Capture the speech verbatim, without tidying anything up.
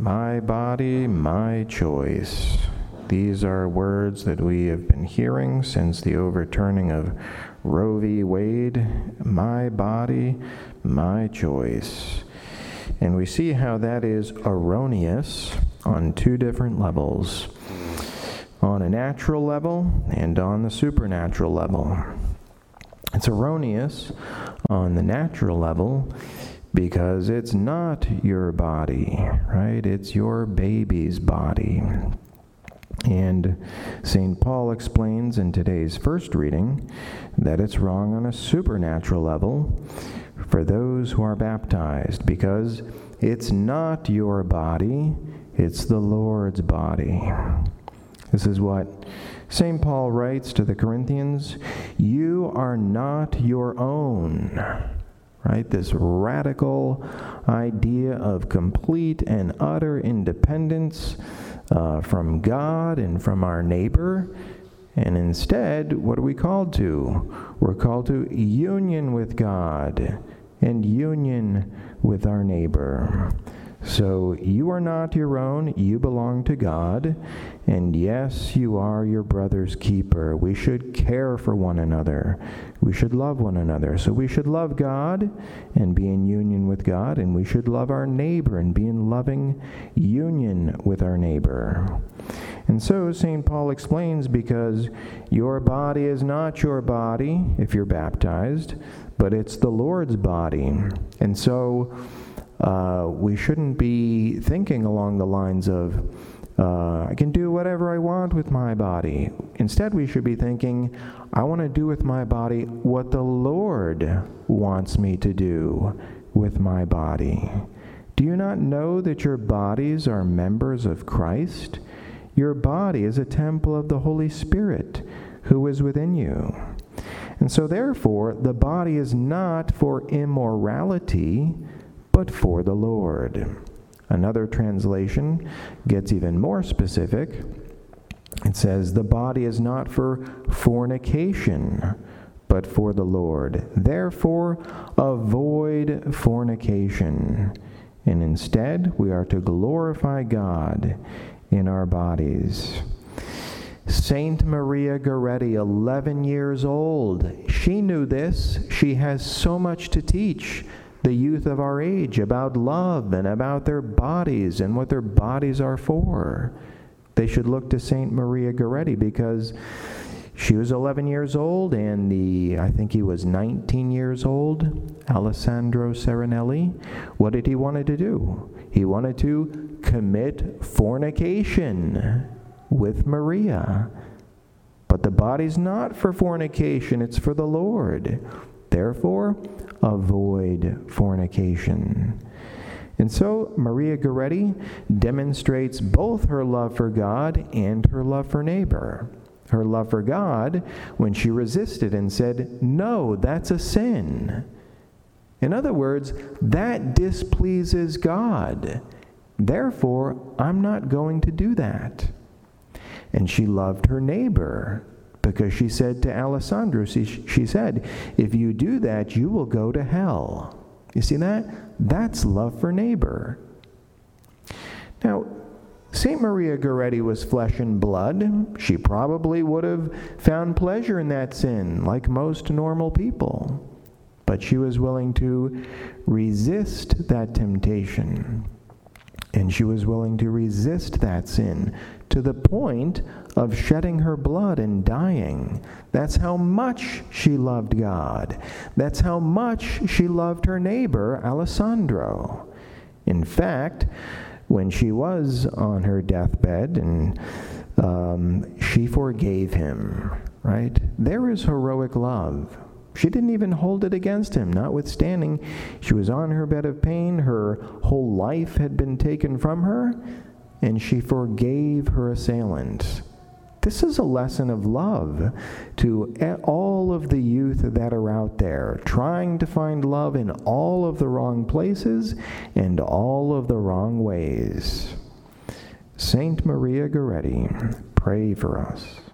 My body, my choice. These are words that we have been hearing since the overturning of Roe v. Wade. My body, my choice. And we see how that is erroneous on two different levels. On a natural level and on the supernatural level. It's erroneous on the natural level because it's not your body, right? It's your baby's body. And Saint Paul explains in today's first reading that it's wrong on a supernatural level for those who are baptized, because it's not your body, it's the Lord's body. This is what Saint Paul writes to the Corinthians: you are not your own. Right? This radical idea of complete and utter independence uh, from God and from our neighbor. And instead, what are we called to? We're called to union with God and union with our neighbor. So you are not your own, you belong to God, and yes, you are your brother's keeper. We should care for one another. We should love one another. So we should love God and be in union with God, and we should love our neighbor and be in loving union with our neighbor. And so Saint Paul explains, because your body is not your body if you're baptized, but it's the Lord's body. And so Uh, we shouldn't be thinking along the lines of, uh, I can do whatever I want with my body. Instead, we should be thinking, I want to do with my body what the Lord wants me to do with my body. Do you not know that your bodies are members of Christ? Your body is a temple of the Holy Spirit who is within you. And so therefore, the body is not for immorality, but for the Lord. Another translation gets even more specific. It says, the body is not for fornication, but for the Lord. Therefore, avoid fornication. And instead, we are to glorify God in our bodies. Saint Maria Goretti, eleven years old, she knew this. She has so much to teach the youth of our age about love and about their bodies and what their bodies are for. They should look to Saint Maria Goretti, because she was eleven years old, and the, I think he was nineteen years old, Alessandro Serenelli. What did he want to do? He wanted to commit fornication with Maria. But the body's not for fornication, it's for the Lord. Therefore, avoid fornication. And so Maria Goretti demonstrates both her love for God and her love for neighbor. Her love for God when she resisted and said, no, that's a sin. In other words, that displeases God. Therefore, I'm not going to do that. And she loved her neighbor, because she said to Alessandro, she, she said, if you do that, you will go to hell. You see that? That's love for neighbor. Now, Saint Maria Goretti was flesh and blood. She probably would have found pleasure in that sin, like most normal people. But she was willing to resist that temptation. And she was willing to resist that sin to the point of shedding her blood and dying. That's how much she loved God. That's how much she loved her neighbor, Alessandro. In fact, when she was on her deathbed, and um, she forgave him, right? There is heroic love. She didn't even hold it against him, notwithstanding she was on her bed of pain, her whole life had been taken from her, and she forgave her assailant. This is a lesson of love to all of the youth that are out there, trying to find love in all of the wrong places and all of the wrong ways. Saint Maria Goretti, pray for us.